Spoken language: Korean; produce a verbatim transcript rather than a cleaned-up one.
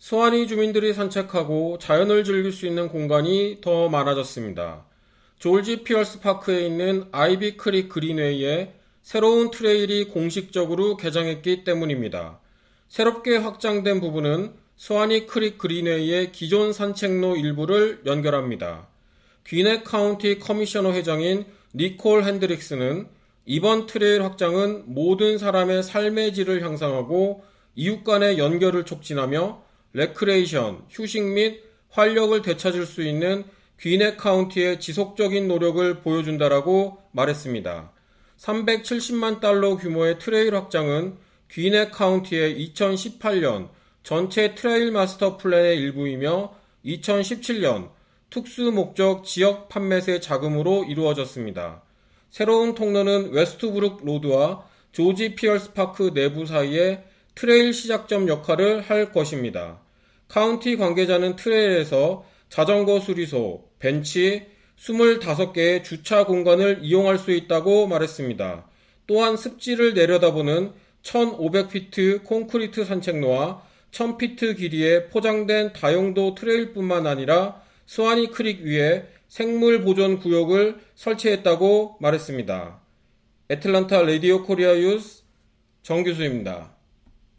스와니 주민들이 산책하고 자연을 즐길 수 있는 공간이 더 많아졌습니다. 조지 피어스 파크에 있는 아이비 크릭 그린웨이에 새로운 트레일이 공식적으로 개장했기 때문입니다. 새롭게 확장된 부분은 스와니 크릭 그린웨이의 기존 산책로 일부를 연결합니다. 귀넷 카운티 커미셔너 회장인 니콜 핸드릭스는 이번 트레일 확장은 모든 사람의 삶의 질을 향상하고 이웃 간의 연결을 촉진하며 레크레이션, 휴식 및 활력을 되찾을 수 있는 귀넷 카운티의 지속적인 노력을 보여준다라고 말했습니다. 삼백칠십만 달러 규모의 트레일 확장은 귀넷 카운티의 이천십팔 년 전체 트레일 마스터 플랜의 일부이며 이천십칠 년 특수 목적 지역 판매세 자금으로 이루어졌습니다. 새로운 통로는 웨스트브룩 로드와 조지 피어스 파크 내부 사이에 트레일 시작점 역할을 할 것입니다. 카운티 관계자는 트레일에서 자전거 수리소, 벤치, 이십오 개의 주차 공간을 이용할 수 있다고 말했습니다. 또한 습지를 내려다보는 천오백 피트 콘크리트 산책로와 천 피트 길이의 포장된 다용도 트레일뿐만 아니라 스와니 크릭 위에 생물 보존 구역을 설치했다고 말했습니다. 애틀란타 라디오 코리아 뉴스 정규수입니다.